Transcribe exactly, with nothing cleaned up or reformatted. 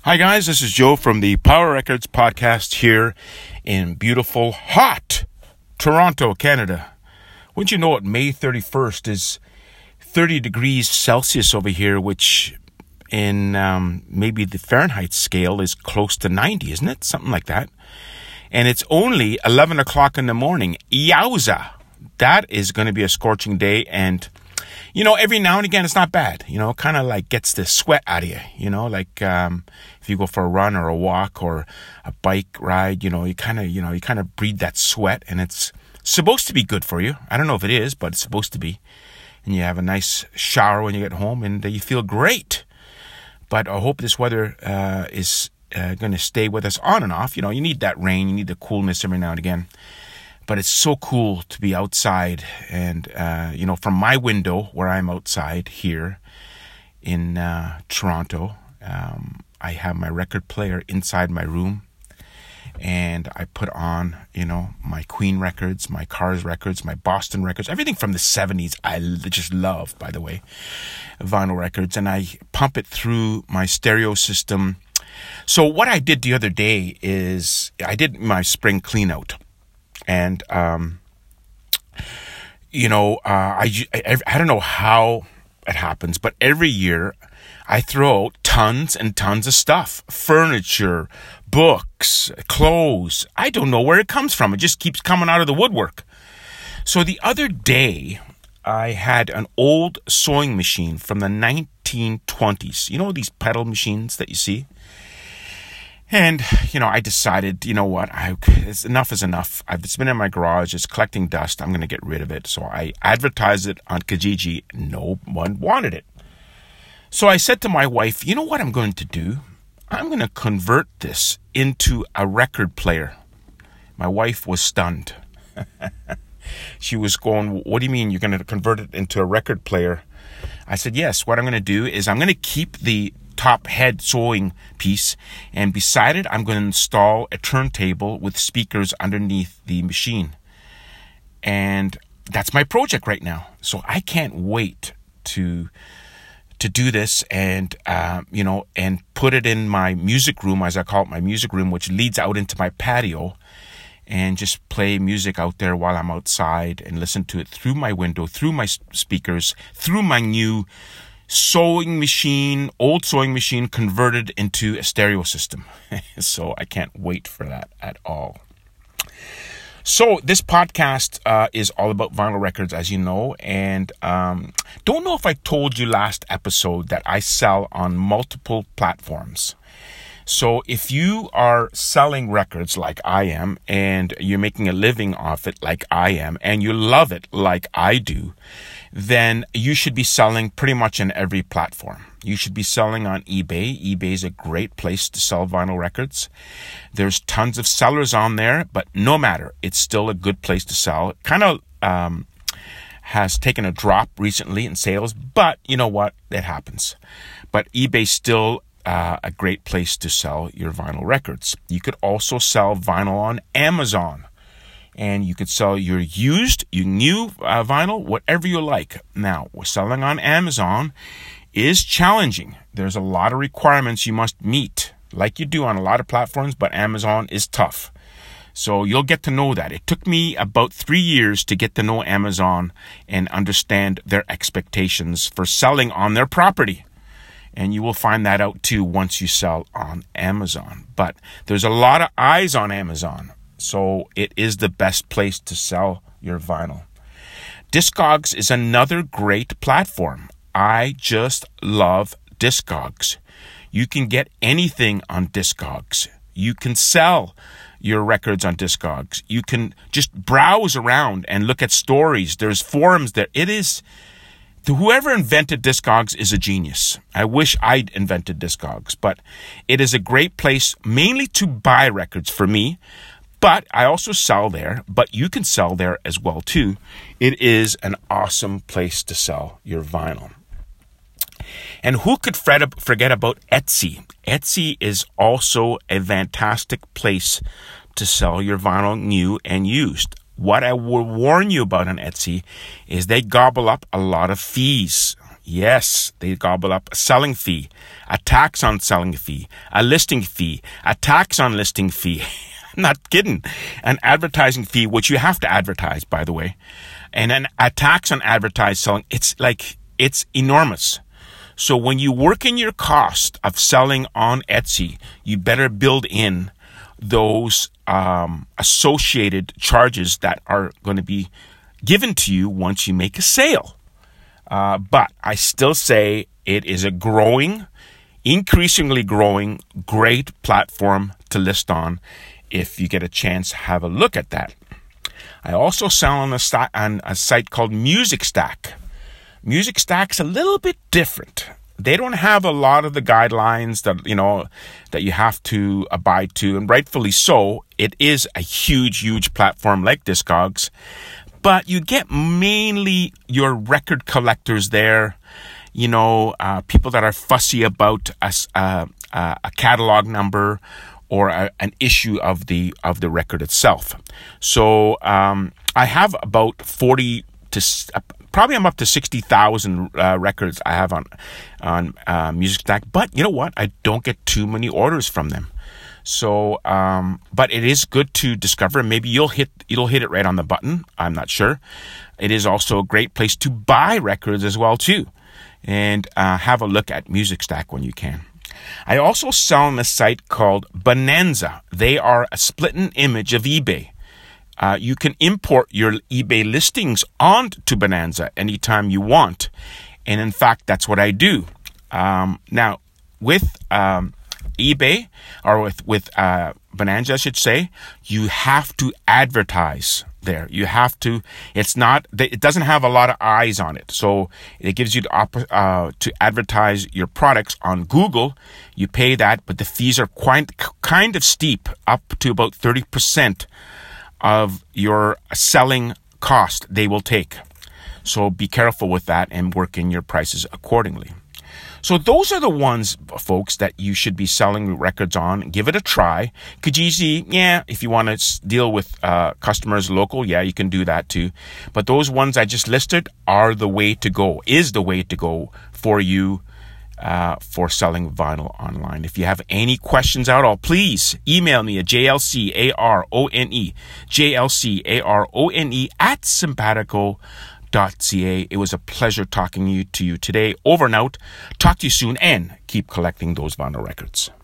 Hi guys, this is Joe from the Power Records podcast here in beautiful, hot Toronto, Canada. Wouldn't you know it, May thirty-first is thirty degrees Celsius over here, which in um, maybe the Fahrenheit scale is close to ninety, isn't it? Something like that. And it's only eleven o'clock in the morning. Yowza! That is going to be a scorching day, and you know, every now and again, it's not bad. You know, kind of like gets the sweat out of you. You know, like um, if you go for a run or a walk or a bike ride, you know, you kind of, you know, you kind of breathe that sweat, and it's supposed to be good for you. I don't know if it is, but it's supposed to be. And you have a nice shower when you get home, and uh, you feel great. But I hope this weather uh, is uh, going to stay with us on and off. You know, you need that rain, you need the coolness every now and again. But it's so cool to be outside, and, uh, you know, from my window where I'm outside here in uh, Toronto, um, I have my record player inside my room, and I put on, you know, my Queen records, my Cars records, my Boston records, everything from the seventies I just love, by the way, vinyl records, and I pump it through my stereo system. So what I did the other day is I did my spring clean out. And, um, you know, uh, I, I, I don't know how it happens, but every year I throw out tons and tons of stuff, furniture, books, clothes. I don't know where it comes from. It just keeps coming out of the woodwork. So the other day I had an old sewing machine from the nineteen twenties. You know, these pedal machines that you see? And, you know, I decided, you know what, I, it's, enough is enough. I've, it's been in my garage. It's collecting dust. I'm going to get rid of it. So I advertised it on Kijiji. No one wanted it. So I said to my wife, you know what I'm going to do? I'm going to convert this into a record player. My wife was stunned. She was going, what do you mean you're going to convert it into a record player? I said, yes, what I'm going to do is I'm going to keep the top head sewing piece, and beside it I'm going to install a turntable with speakers underneath the machine. And that's my project right now. So I can't wait to to do this, and uh, you know, and put it in my music room, as I call it, my music room, which leads out into my patio, and just play music out there while I'm outside and listen to it through my window, through my speakers, through my new sewing machine, old sewing machine converted into a stereo system. So I can't wait for that at all. So this podcast uh, is all about vinyl records, as you know, and um, don't know if I told you last episode that I sell on multiple platforms. So if you are selling records like I am, and you're making a living off it like I am, and you love it like I do, then you should be selling pretty much on every platform. You should be selling on eBay. eBay is a great place to sell vinyl records. There's tons of sellers on there, but no matter, it's still a good place to sell. It kind of um, has taken a drop recently in sales, but you know what? It happens. But eBay's still uh, a great place to sell your vinyl records. You could also sell vinyl on Amazon. And you could sell your used, your new uh, vinyl, whatever you like. Now, selling on Amazon is challenging. There's a lot of requirements you must meet, like you do on a lot of platforms, but Amazon is tough. So you'll get to know that. It took me about three years to get to know Amazon and understand their expectations for selling on their property. And you will find that out too once you sell on Amazon. But there's a lot of eyes on Amazon. So it is the best place to sell your vinyl. Discogs is another great platform. I just love Discogs. You can get anything on Discogs. You can sell your records on Discogs. You can just browse around and look at stories. There's forums there. It is, whoever invented Discogs is a genius. I wish I'd invented Discogs, but it is a great place mainly to buy records for me. But I also sell there, but you can sell there as well too. It is an awesome place to sell your vinyl. And who could forget about Etsy? Etsy is also a fantastic place to sell your vinyl new and used. What I will warn you about on Etsy is they gobble up a lot of fees. Yes, they gobble up a selling fee, a tax on selling fee, a listing fee, a tax on listing fee. I'm not kidding. An advertising fee, which you have to advertise, by the way, and an, a tax on advertised selling. It's like, it's enormous. So when you work in your cost of selling on Etsy, you better build in those um, associated charges that are going to be given to you once you make a sale. Uh, but I still say it is a growing, increasingly growing, great platform to list on. If you get a chance, have a look at that. I also sell on a, st- on a site called MusicStack. MusicStack's a little bit different. They don't have a lot of the guidelines that, you know, that you have to abide to, and rightfully so. It is a huge, huge platform like Discogs, but you get mainly your record collectors there, you know, uh, people that are fussy about a, uh, uh, a catalog number or a, an issue of the of the record itself. So um, I have about forty to uh, probably I'm up to sixty thousand uh, records I have on on uh, MusicStack. But you know what? I don't get too many orders from them. So, um, but it is good to discover. Maybe you'll hit you'll hit it right on the button. I'm not sure. It is also a great place to buy records as well too, and uh, have a look at MusicStack when you can. I also sell on a site called Bonanza. They are a split-in image of eBay. Uh, you can import your eBay listings onto Bonanza anytime you want. And in fact, that's what I do. Um, now, with um, eBay, or with, with uh, Bonanza, I should say, you have to advertise there. You have to, it's not, it doesn't have a lot of eyes on it. So it gives you the op- uh, to advertise your products on Google. You pay that, but the fees are quite kind of steep, up to about thirty percent of your selling cost they will take. So be careful with that and work in your prices accordingly. So those are the ones, folks, that you should be selling records on. Give it a try. Kijiji, yeah, if you want to deal with uh, customers local, yeah, you can do that too. But those ones I just listed are the way to go, is the way to go for you uh, for selling vinyl online. If you have any questions at all, please email me at jlcarone, jlcarone at simpatico dot c a. It was a pleasure talking to you today. Over and out. Talk to you soon, and keep collecting those vinyl records.